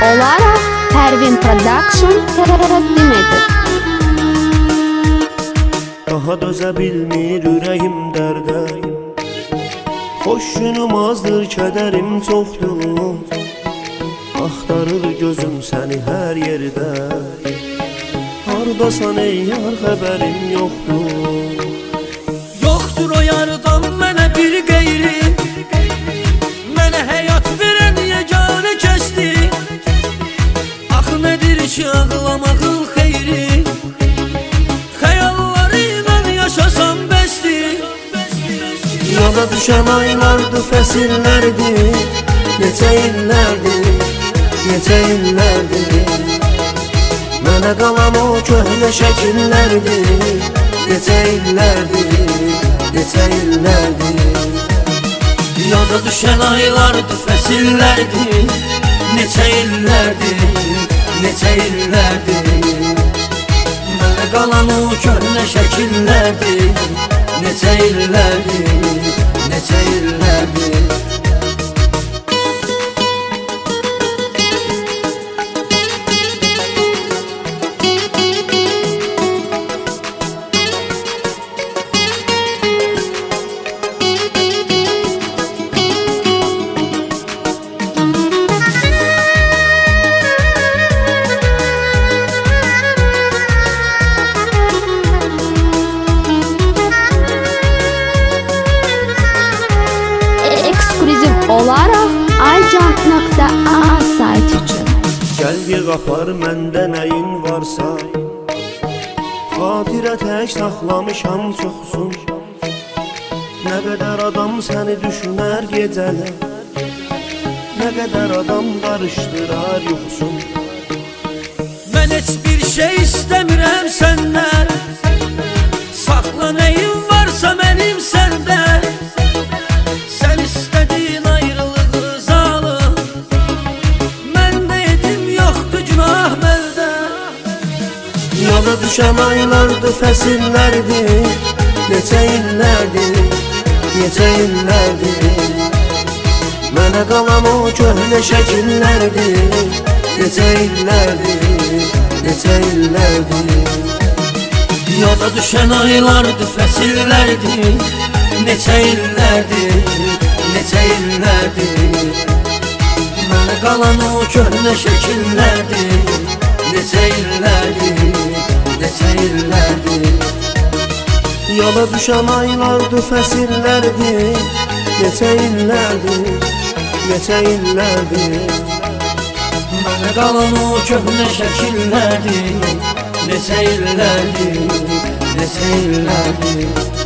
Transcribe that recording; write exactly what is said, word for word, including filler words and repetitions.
olarak Pervin Production təqdim edir. Daha dözə bilmir ürəyim dərdə, xoş günüm azdır, kədərim çoxdur. Axtarır gözüm səni hər yerdə, hardasan ey yar, xəbərim yoxdur. Yoxdur o yardan mənə bir qeyri, mənə həyat verən yeganə kəsdir. Axı nədir ki ağlamağın xeyri, xəyalları ilə yaşasam bəsdir. Yada düşən aylardır, fəsillərdir, neçə illərdir, neçə illərdir. Mənə qalan o köhnə şəkillərdir, neçə illərdir, neçə illərdir. Yada düşən aylardır, fəsillərdir, neçə illərdir, neçə illərdir. Mənə qalan o köhnə şəkillərdir, neçə illərdir, neçə illərdir. Olarak aycan nöqtə a sayt üçün. Gəl yığ apar məndə nəyin varsa, xatirə tək saxlamışam çoxsun. Nə qədər adam səni düşünər gecələr, nə qədər adam qarışdırar yuxusun. Mən heç bir şey istəmirəm səndən, saxla nəyin varsa mənim səndə. Sən istədiyin ayrılığı zalım, məndə edim yoxdur günah məndə. Yada düşən aylardır, fəsillərdir, neçə illərdir, neçə illərdir. Mənə qalan o köhnə şəkillərdir, neçə illərdir, neçə illərdir. Yada düşən aylardır, fəsillərdir, neçə illərdir, neçə illərdir. Mənə qalan o köhnə şəkillərdir, neçə illərdir, neçə illərdir. Yada düşən aylardır, fəsillərdir, neçə illərdir, neçə illərdir. Mənə qalan o köhnə şəkillərdir, neçə illərdir, neçə illərdir.